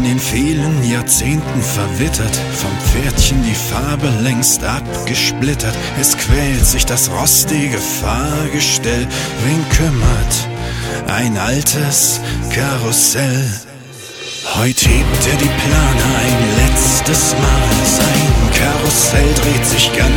in den vielen Jahrzehnten verwittert, vom Pferdchen die Farbe längst abgesplittert. Es quält sich das rostige Fahrgestell, wen kümmert ein altes Karussell? Heut hebt er die Plane ein letztes Mal, sein Karussell dreht sich ganz